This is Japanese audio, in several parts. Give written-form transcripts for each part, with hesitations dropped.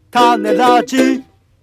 種ラジ。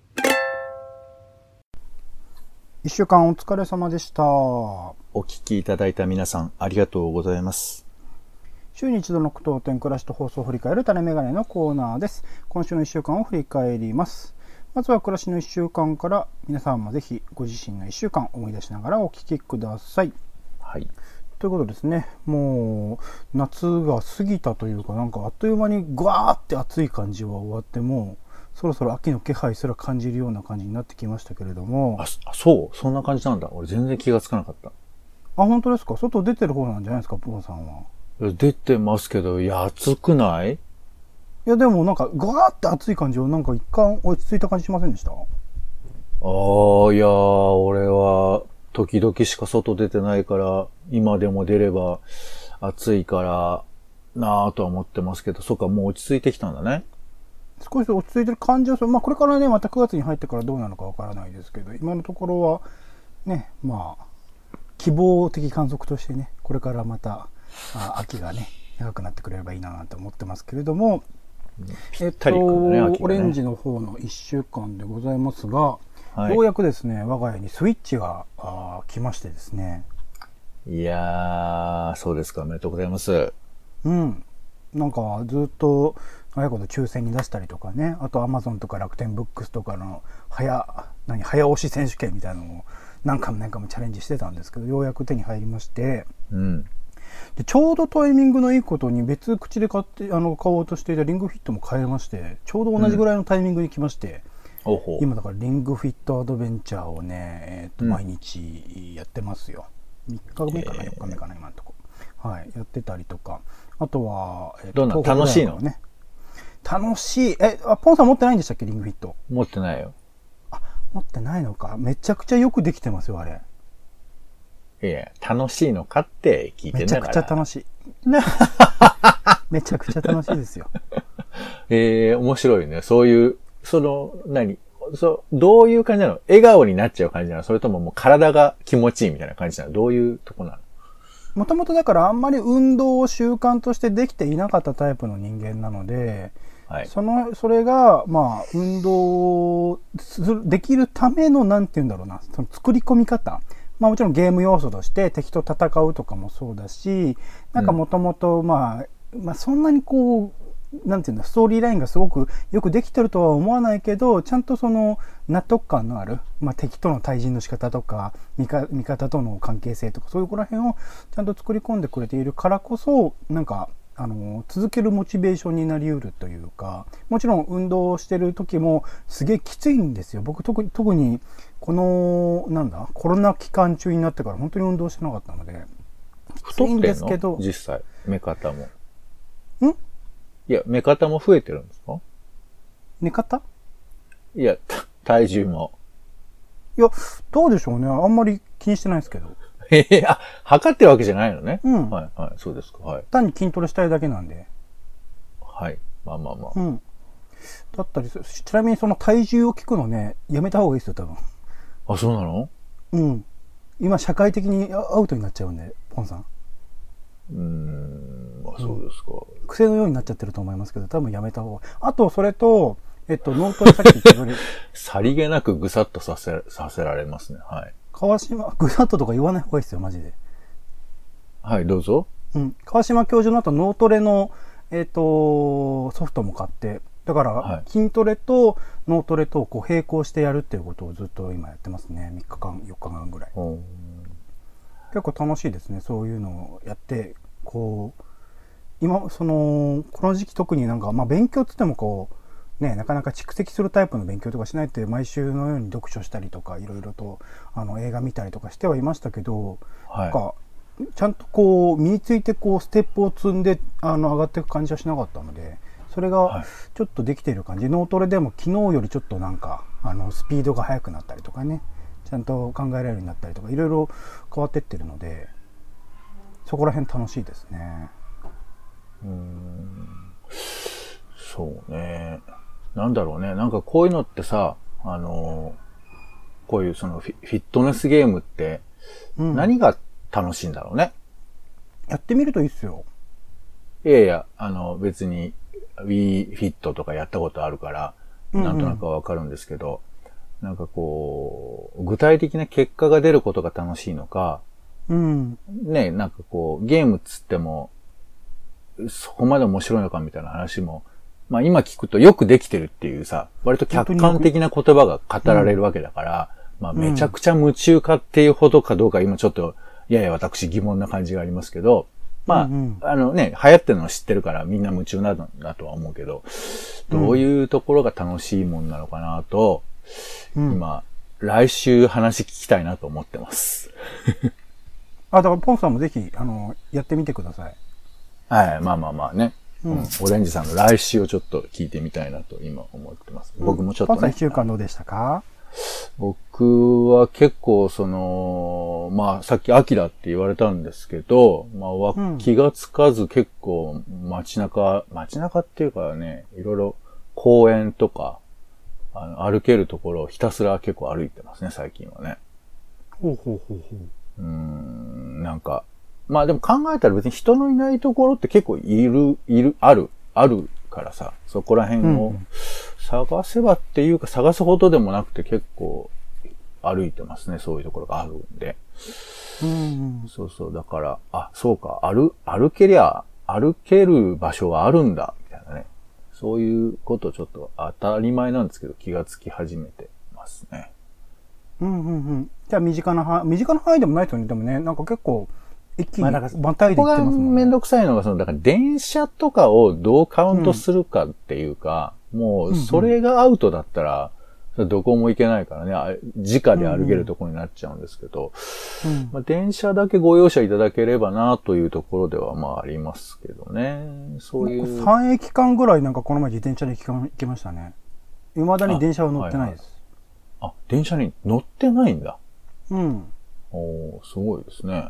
一週間お疲れ様でした。 お聞きいただいた皆さんありがとうございます。 週に一度の句読点暮らしと放送を振り返る種メガネのコーナーです。今週の一週間を振り返ります。まずは暮らしの一週間から、皆さんもぜひご自身の一週間思い出しながらお聞きください。 はい。 ということですね。もう夏が過ぎたというか、なんかあっという間にグワーって暑い感じは終わって、もうそろそろ秋の気配すら感じるような感じになってきましたけれども。 そんな感じなんだ。俺全然気がつかなかった。 本当ですか？外出てる方なんじゃないですか、ポンさんは。 出てますけど、暑くない？ いやでもなんかグワーって暑い感じをなんか一貫落ち着いた感じしませんでした？ いや俺は時々しか外出てないから、今でも出れば暑いからなぁとは思ってますけど、そっか、もう落ち着いてきたんだね。 少し落ち着いてる感じはする。これからね、また9月に入ってからどうなのかわからないですけど、今のところはね、希望的観測としてね、これからまた秋がね、長くなってくれればいいななんて思ってますけれども、 ぴったり来るね、秋がね。 オレンジの方の1週間でございますが、 はい、 ようやくですね、我が家にスイッチが来ましてですね。 いやー、そうですか、おめでとうございます。 うん。なんかずっと長いこと抽選に出したりとかね、あと Amazon とか楽天ブックスとかの早押し選手権みたいなのを何回もチャレンジしてたんですけど、ようやく手に入りまして、 うん、 でちょうどタイミングのいいことに別口で買おうとしていたリングフィットも買えまして、ちょうど同じぐらいのタイミングに来まして、今だからリングフィットアドベンチャーをね、毎日やってますよ。3日目かな、4日目かな、今のとこ。はい、やってたりとか、あとは、 どんな楽しいの？ ね、楽しい。ポンさん持ってないんでしたっけ、リングフィット？ 持ってないよ。 持ってないのか。めちゃくちゃよくできてますよ、あれ。 いや、楽しいのかって聞いてんだから。 めちゃくちゃ楽しい。めちゃくちゃ楽しいですよ。 面白いね。そういう、どういう感じなの？笑顔になっちゃう感じなの？それとももう体が気持ちいいみたいな感じなの？どういうとこなの？ もともとだからあんまり運動を習慣としてできていなかったタイプの人間なので、はい、それが、運動できるための、なんて言うんだろうな、その作り込み方。もちろんゲーム要素として敵と戦うとかもそうだし、なんかもともと、そんなにこう、なんていうんだ、ストーリーラインがすごくよくできてるとは思わないけど、ちゃんとその納得感のある、敵との対峙の仕方とか味方との関係性とか、そういうこら辺をちゃんと作り込んでくれているからこそ、なんか続けるモチベーションになりうるというか、もちろん運動してる時もすげえきついんですよ。僕特にこのコロナ期間中になってから本当に運動してなかったので、 きついんですけど、実際目方もいや、目方も増えてるんですか？ 目方？ いや、体重も。 いや、どうでしょうね。あんまり気にしてないですけど。 測ってるわけじゃないのね。 うん。 はい、はい、そうですか。はい。 単に筋トレしたいだけなんで。 はい。うん。 だったりする。ちなみにその体重を聞くのね、やめた方がいいですよ、多分。 そうなの？ うん。今、社会的にアウトになっちゃうんで、ポンさん。 そうですか。 癖のようになっちゃってると思いますけど、多分やめた方が。あと、それと、脳トレさっき言った通り。 さりげなくぐさっとさせられますね。はい。 川島、ぐさっととか言わない方がいいですよ、マジで。 はい、どうぞ。 川島教授の後、脳トレの、ソフトも買って、だから、筋トレと脳トレとこう並行してやるっていうことをずっと今やってますね。3日間、4日間ぐらい。結構楽しいですね。そういうのをやって、こう、今、この時期特になんか、勉強って言ってもこう、ね、なかなか蓄積するタイプの勉強とかしないって毎週のように読書したりとか、いろいろと、映画見たりとかしてはいましたけど、なんか、ちゃんとこう、身についてこう、ステップを積んで、上がっていく感じはしなかったので、それが、ちょっとできている感じ。脳トレでも昨日よりちょっとなんか、スピードが速くなったりとかね、ちゃんと考えられるようになったりとか、いろいろ変わってってるので、そこら辺楽しいですね。 そうね。なんだろうね。なんかこういうのってさ、こういうそのフィットネスゲームって、何が楽しいんだろうね。 やってみるといいっすよ。 いやいや、別に Wii Fit とかやったことあるから、 なんとなくはわかるんですけど、なんかこう、具体的な結果が出ることが楽しいのか、ね、なんかこう、ゲームっつっても、そこまで面白いのかみたいな話も、まあ今聞くとよくできてるっていうさ、割と客観的な言葉が語られるわけだから、まあめちゃくちゃ夢中かっていうほどかどうか今ちょっと、やや私疑問な感じがありますけど、まあ、ね、流行ってるのを知ってるからみんな夢中なんだとは思うけど、どういうところが楽しいもんなのかなと、今、来週話聞きたいなと思ってます。 だからポンさんもぜひ、やってみてください。 はい、まあね。オレンジさんの来週をちょっと聞いてみたいなと今思ってます。僕もちょっとね。 ポンさん1週間どうでしたか？ 僕は結構まあさっき秋だって言われたんですけど、まあ気がつかず結構街中っていうかね、いろいろ公園とか、歩けるところをひたすら結構歩いてますね、最近はね。なんか、まあでも考えたら別に人のいないところって結構あるからさ、そこら辺を探せばっていうか探すほどでもなくて結構歩いてますね、そういうところがあるんで。そうそう、だから、そうか、歩ける場所があるんだ、みたいなね。そういうことちょっと当たり前なんですけど気がつき始めてますね。 じゃあ身近な範囲でもないですよね。でもね、なんか結構、一気にまたいでいってますもんね。 ここがめんどくさいのが、だから電車とかをどうカウントするかっていうか、もう、それがアウトだったら、どこも行けないからね、直で歩けるところになっちゃうんですけど、まあ、電車だけご容赦いただければなというところではまあありますけどね。そういう。 3駅間ぐらいなんかこの前自転車で行きましたね。未だに電車は乗ってないです。 電車に乗ってないんだ。 すごいですね。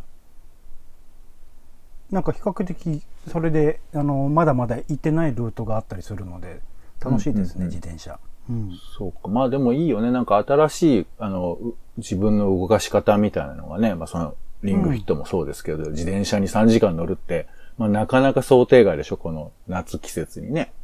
なんか比較的それでまだまだ行ってないルートがあったりするので楽しいですね、自転車。 そうか。まあでもいいよね。なんか新しい自分の動かし方みたいなのがね、まあそのリングフィットもそうですけど、自転車に3時間乗るってまあなかなか想定外でしょ、この夏季節にね。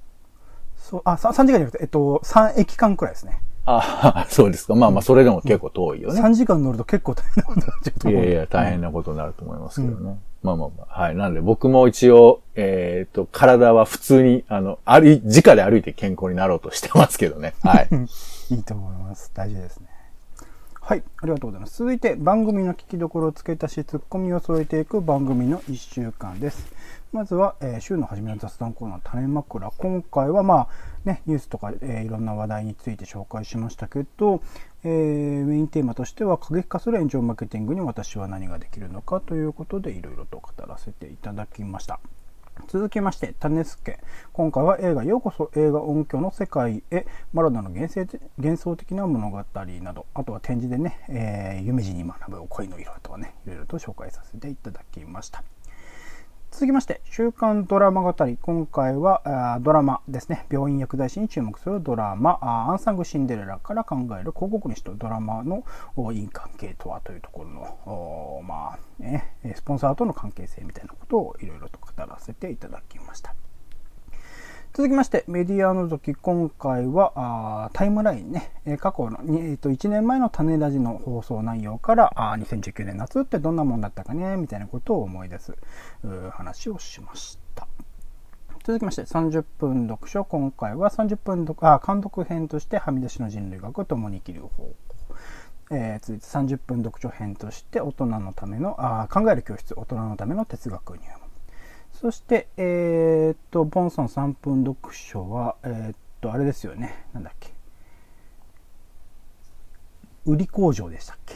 3時間じゃなくて3駅間くらいですね。 そうですか。まあまあそれでも結構遠いよね。 3時間乗ると結構大変なことになっちゃうと思う。 いや大変なことになると思いますけどね。まあ。はい。なんで僕も一応、体は普通に、直で歩いて健康になろうとしてますけどね。はい。 いいと思います。大事ですね。はい。ありがとうございます。続いて、番組の聞きどころを付け足し、ツッコミを添えていく番組の1週間です。まずは、週の初めの雑談コーナー、種枕。今回はまあ、ね、ニュースとか、いろんな話題について紹介しましたけど、メインテーマとしては過激化する炎上マーケティングに私は何ができるのかということでいろいろと語らせていただきました。続きまして種助。今回は映画ようこそ映画音響の世界へ、マロナの幻想的な物語など、あとは展示でね、夢路に学ぶ恋の色とはね、いろいろと紹介させていただきました。続きまして、週刊ドラマ語り。今回はドラマですね。病院薬剤師に注目するドラマ、アンサングシンデレラから考える広告主とドラマの因関係とはというところの、スポンサーとの関係性みたいなことをいろいろと語らせていただきました。続きまして、メディアのぞき。今回はタイムラインね、過去の、1年前の種ラジの放送内容から2019年夏ってどんなもんだったかねみたいなことを思い出す話をしました。続きまして30分読書。今回は30分監督編としてはみ出しの人類学ともに生きる方法。続いて30分読書編として大人のための考える教室、大人のための哲学入門。そして、ポンさん3分読書は、あれですよね。なんだっけ。売り工場でしたっけ？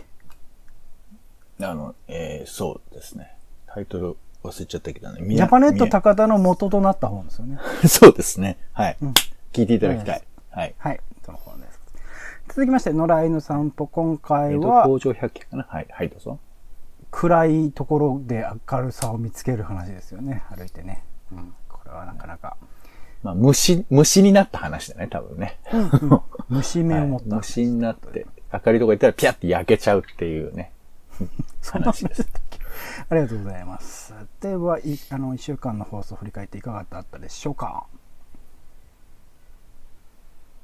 そうですね。タイトル忘れちゃったけどね。 ジャパネット高田の元となった本ですよね。 そうですね。はい。聞いていただきたい。はい。 はい。その本です。続きまして、野良犬散歩。今回は、 工場百景かな。はい。はい、どうぞ。 暗いところで明るさを見つける話ですよね。歩いてね。これはなかなか。 まあ、虫になった話だね、多分ね。 虫目を持った、 虫になって、明るいとこ行ったらピャって焼けちゃうっていうね。 話でしたっけ。ありがとうございます。では、1週間の放送を振り返っていかがだったでしょうか。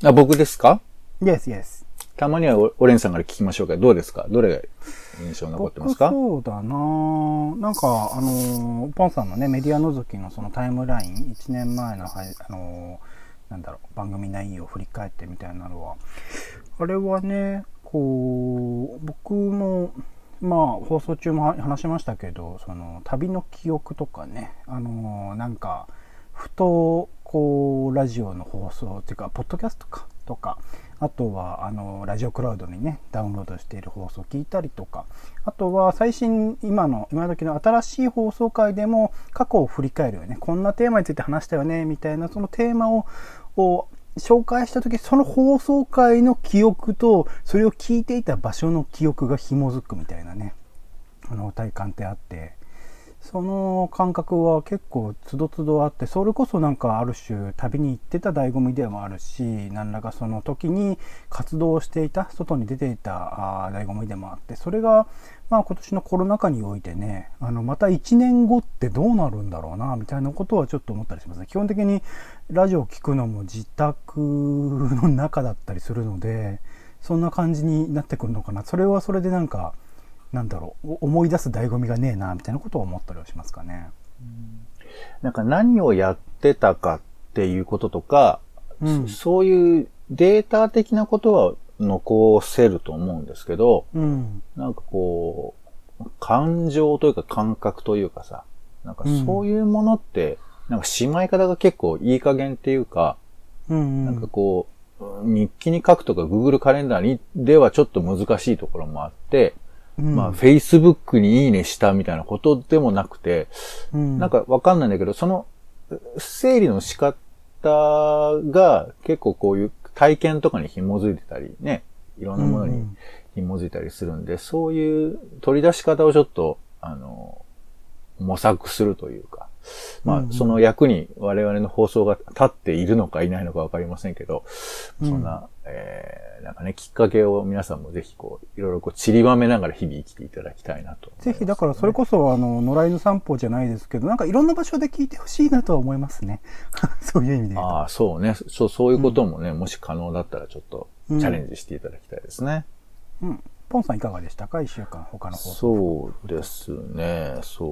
あ、僕ですか？ Yes, yes. たまにはオレンさんから聞きましょうか。どうですか？どれが印象に残ってますか？ そうだななんか、ポンさんのね、メディア覗きのそのタイムライン、1年前の、なんだろう、番組内容を振り返ってみたいなのは、あれはね、こう、僕も、まあ、放送中も話しましたけど、その、旅の記憶とかね、なんか、ふと、こう、ラジオの放送っていうか、ポッドキャストか、とか、あとは、ラジオクラウドにね、ダウンロードしている放送を聞いたりとか、あとは、今時の新しい放送回でも、過去を振り返るよね、こんなテーマについて話したよね、みたいな、そのテーマを紹介したとき、その放送回の記憶と、それを聞いていた場所の記憶が紐づくみたいなね、体感ってあって、その感覚は結構つどつどあって、それこそなんかある種旅に行ってた醍醐味でもあるし、何らかその時に活動していた、外に出ていた醍醐味でもあって、それがまあ今年のコロナ禍においてね、また1年後ってどうなるんだろうな、みたいなことはちょっと思ったりしますね。基本的にラジオを聞くのも自宅の中だったりするので、そんな感じになってくるのかな。それはそれでなんか、なんだろう、思い出す醍醐味がねえなみたいなことを思ったりはしますかね。 なんか何をやってたかっていうこととか、そういうデータ的なことは残せると思うんですけど、なんかこう、感情というか感覚というかさ、なんかそういうものって、なんかしまい方が結構いい加減っていうか、なんかこう、日記に書くとか Google カレンダーにではちょっと難しいところもあって、まあ、Facebook にいいねしたみたいなことでもなくて、なんかわかんないんだけど、その整理の仕方が結構こういう体験とかに紐づいてたりね、いろんなものに紐づいたりするんで、そういう取り出し方をちょっと、模索するというか、まあ、その役に我々の放送が立っているのかいないのかわかりませんけど、そんな、なんかね、きっかけを皆さんもぜひこう、いろいろこう散りばめながら日々生きていただきたいなと、ね。 ぜひ、だからそれこそ野良犬散歩じゃないですけど、なんかいろんな場所で聞いてほしいなとは思いますね。そういう意味で言うと。 ああ、そうね。そういうこともね、もし可能だったらちょっとチャレンジしていただきたいですね。 ポンさんいかがでしたか？一週間他の放送。 そうですね。ち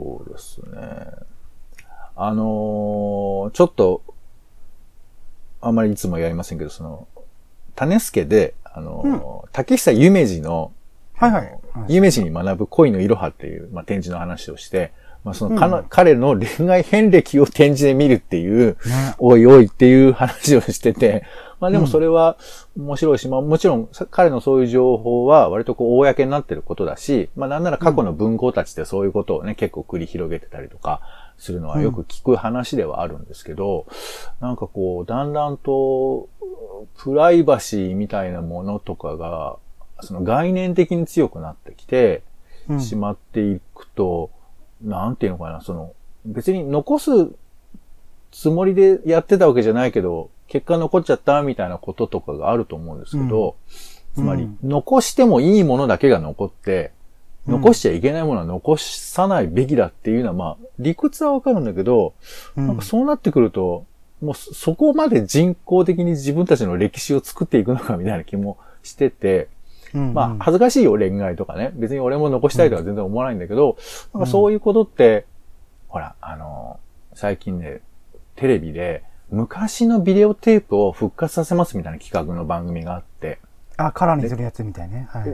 ょっと、あんまりいつもやりませんけど、種助で、竹久夢二の、夢二に学ぶ恋のいろはっていう、まあ、展示の話をして、まあ、彼の恋愛遍歴を展示で見るっていう、おいおいっていう話をしてて、まあでもそれは面白いし、まあもちろん彼のそういう情報は割とこう公になってることだし、まあなんなら過去の文豪たちってそういうことをね、結構繰り広げてたりとかするのはよく聞く話ではあるんですけど、なんかこう、だんだんとプライバシーみたいなものとかが、その概念的に強くなってきてしまっていくと、なんていうのかな、別に残すつもりでやってたわけじゃないけど、結果残っちゃったみたいなこととかがあると思うんですけど、つまり、残してもいいものだけが残って、残しちゃいけないものは残さないべきだっていうのは、まあ、理屈はわかるんだけど、なんかそうなってくると、もうそこまで人工的に自分たちの歴史を作っていくのかみたいな気もしてて、まあ、恥ずかしいよ、恋愛とかね。別に俺も残したいとは全然思わないんだけど、なんかそういうことって、ほら、最近ね、テレビで、昔のビデオテープを復活させますみたいな企画の番組があって。 あ、カラーにするやつみたいね。はい。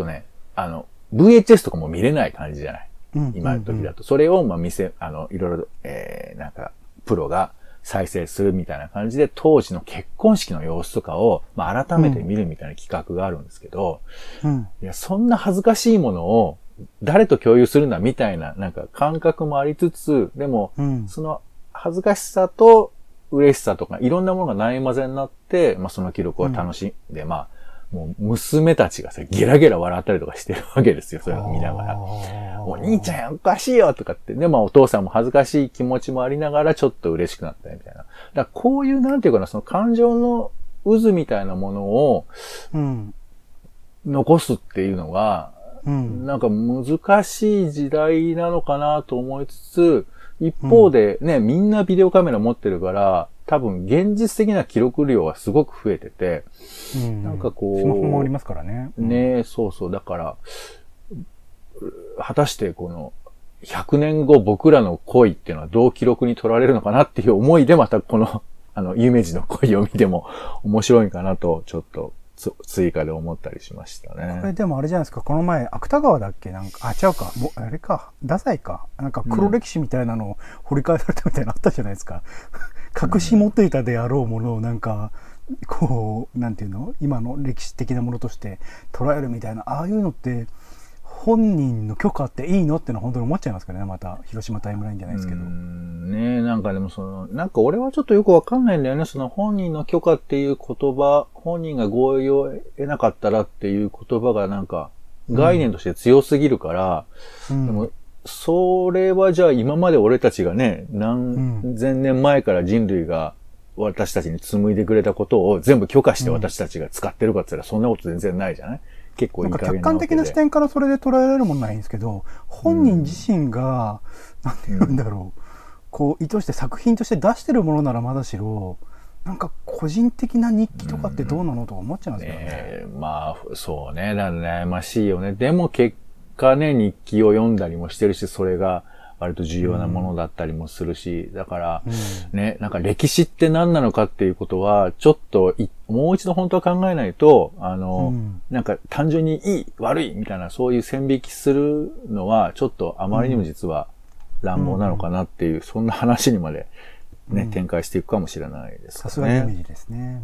VHS とかも見れない感じじゃない。今の時だと。それを、まあ、いろいろ、なんか、プロが再生するみたいな感じで、当時の結婚式の様子とかを、まあ、改めて見るみたいな企画があるんですけど、いや、そんな恥ずかしいものを誰と共有するんだみたいな、なんか感覚もありつつ、でも、その恥ずかしさと嬉しさとか、いろんなものがない混ぜになって、まあ、その記録を楽しんで、まあ、もう娘たちがさ、ゲラゲラ笑ったりとかしてるわけですよ、それを見ながら。お兄ちゃんおかしいよとかって。で、まあお父さんも恥ずかしい気持ちもありながらちょっと嬉しくなったりみたいな。だからこういうなんていうかな、その感情の渦みたいなものを、残すっていうのが、なんか難しい時代なのかなと思いつつ、一方でね、みんなビデオカメラ持ってるから、 多分現実的な記録量はすごく増えてて、なんかこう。 スマホもありますからね。 ね、そうそう。だから、果たしてこの、100年後僕らの恋っていうのはどう記録に取られるのかなっていう思いでまたこの、有名人の恋を見ても面白いかなと、ちょっと追加で思ったりしましたね。 これでもあれじゃないですか、この前、芥川だっけなんか、違うか、あれか、太宰か。なんか黒歴史みたいなのを掘り返されたみたいなのあったじゃないですか。隠し持っていたであろうものをなんか、こう、なんていうの今の歴史的なものとして捉えるみたいな、ああいうのって、本人の許可っていいのってのは本当に思っちゃいますからね、また、広島タイムラインじゃないですけど。 ね、なんかでもなんか俺はちょっとよくわかんないんだよね。その本人の許可っていう言葉、本人が合意を得なかったらっていう言葉がなんか概念として強すぎるから、でもそれはじゃあ今まで俺たちがね、何千年前から人類が私たちに紡いでくれたことを全部許可して私たちが使ってるかって言ったらそんなこと全然ないじゃない？結構いい加減なわけで。 なんか客観的な視点からそれで捉えられるものないんですけど、本人自身が、なんて言うんだろう、こう意図して作品として出してるものならまだしろ、なんか個人的な日記とかってどうなのとか思っちゃうんですよね。 まあ、そうね。だね、悩ましいよね。でも結果ね、日記を読んだりもしてるし、それが割と重要なものだったりもするし、だから、ね、なんか歴史って何なのかっていうことは、ちょっともう一度本当は考えないと、なんか単純にいい、悪いみたいなそういう線引きするのは、ちょっとあまりにも実は乱暴なのかなっていう、そんな話にまでね、展開していくかもしれないですね。 さすがにイメージですね。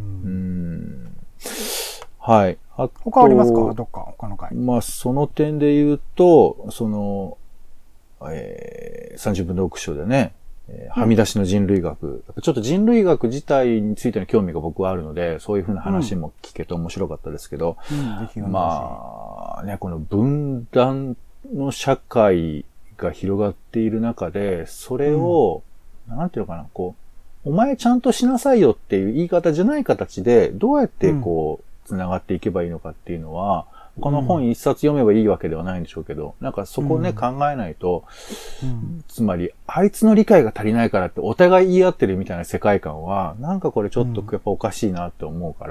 はい。 他ありますか？どっか他の回。 まあ、その点で言うと、30分読書でね、はみ出しの人類学。ちょっと人類学自体についての興味が僕はあるので、そういうふうな話も聞けて面白かったですけど、まあ、ね、この分断の社会が広がっている中で、それを、なんていうのかな、こう、お前ちゃんとしなさいよっていう言い方じゃない形で、どうやってこう、繋がっていけばいいのかっていうのは、この本一冊読めばいいわけではないんでしょうけど、なんかそこをね、考えないと、つまり、あいつの理解が足りないからってお互い言い合ってるみたいな世界観は、なんかこれちょっとやっぱおかしいなって思うから、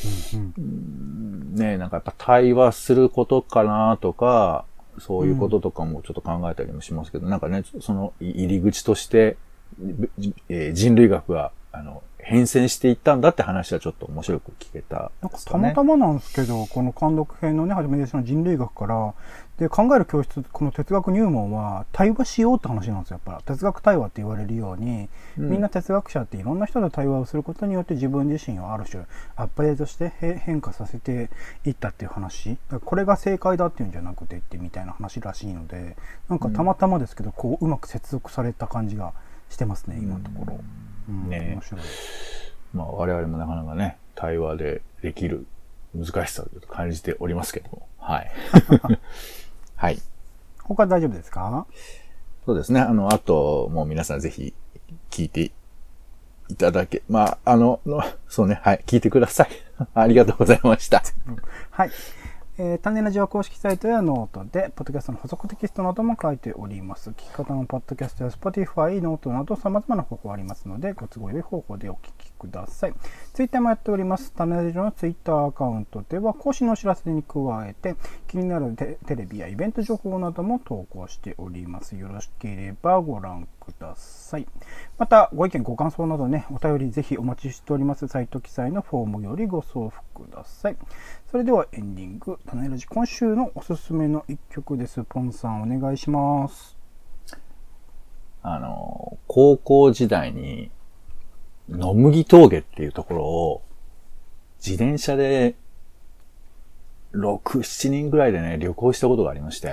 ね、なんかやっぱ対話することかなとか、そういうこととかもちょっと考えたりもしますけど、なんかね、その入り口として、人類学が、変遷していったんだって話はちょっと面白く聞けた、 なんかたまたまなんですけど、この監督編のね、はじめの人類学から、で、考える教室、この哲学入門は、対話しようって話なんですよ。やっぱ、哲学対話って言われるように、みんな哲学者っていろんな人と対話をすることによって自分自身をある種、アップデートして変化させていったっていう話。これが正解だっていうんじゃなくてってみたいな話らしいので、なんかたまたまですけど、こう、うまく接続された感じがしてますね、今のところ。 ね、 面白い。 まあ我々もなかなかね、対話でできる難しさを感じておりますけども。はい。はい。 他大丈夫ですか？ そうですね。あと、もう皆さんぜひ聞いていただけ、まあ、そうね、はい、聞いてください。ありがとうございました。 はい。種ラジオ公式サイトやノートで、ポッドキャストの補足テキストなども書いております。聞き方のポッドキャストや Spotify、ノートなど様々な方法ありますので、ご都合良い方法でお聞きください。ツイッターもやっております。種ラジオのツイッターアカウントでは、更新のお知らせに加えて、気になるテレビやイベント情報なども投稿しております。よろしければご覧ください。また、ご意見、ご感想などね、お便りぜひお待ちしております。サイト記載のフォームよりご送付ください。それではエンディング、種ラジ今週のおすすめの一曲です。ポンさんお願いします。 高校時代に、野麦峠っていうところを、自転車で、6、7人ぐらいでね、旅行したことがありまして。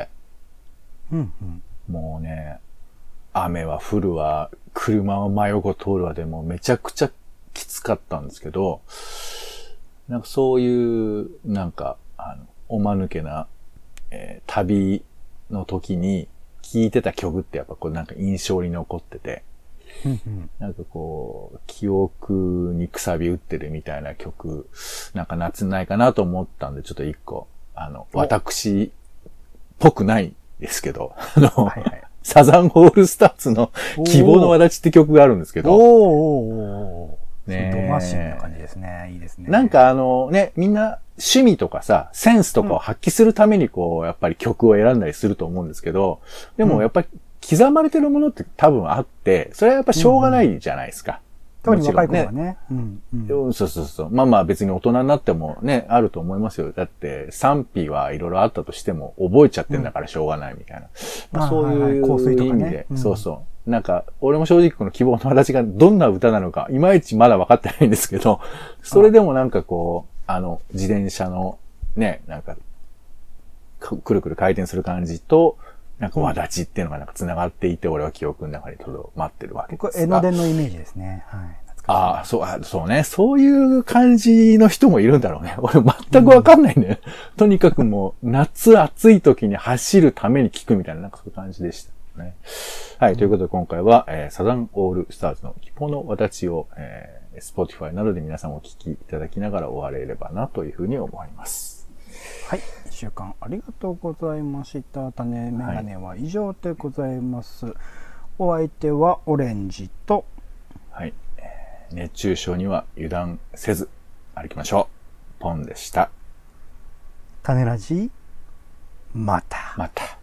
もうね、雨は降るわ、車は真横通るわでもうめちゃくちゃきつかったんですけど、なんかそういう、なんか、おまぬけな、旅の時に聴いてた曲ってやっぱこうなんか印象に残ってて、なんかこう、記憶にくさび打ってるみたいな曲、なんか夏ないかなと思ったんで、ちょっと一個、私っぽくないですけど、 サザンオールスターズの希望の轍って曲があるんですけど。 おー。 ねドマシンな感じですね。いいですね。 なんかみんな趣味とかさ、センスとかを発揮するためにやっぱり曲を選んだりすると思うんですけど、でもやっぱり刻まれてるものって多分あって、それはやっぱしょうがないじゃないですか。 特に若い子はね。 そうそうそう。まあまあ別に大人になってもね、あると思いますよ。だって賛否はいろいろあったとしても覚えちゃってんだからしょうがないみたいな。まあそういう意味で、そうそう。なんか、俺も正直この希望の轍がどんな歌なのか、いまいちまだ分かってないんですけど、それでもなんか自転車のね、なんか、くるくる回転する感じと、なんか、轍っていうのがなんか繋がっていて、俺は記憶の中にとどまってるわけですが。 僕、江ノ電のイメージですね。はい。 ああ、そうね。そういう感じの人もいるんだろうね。俺全くわかんないんだよ。とにかくもう、夏暑い時に走るために聴くみたいな、なんかそういう感じでしたね。はい。ということで今回は、サザンオールスターズの希望の轍を、Spotify などで皆さんお聴きいただきながら終われればなというふうに思います。 はい。1週間ありがとうございました。種メガネは以上でございます。お相手はオレンジと、 はい。熱中症には油断せず歩きましょう。ポンでした。 種ラジ、また。 また。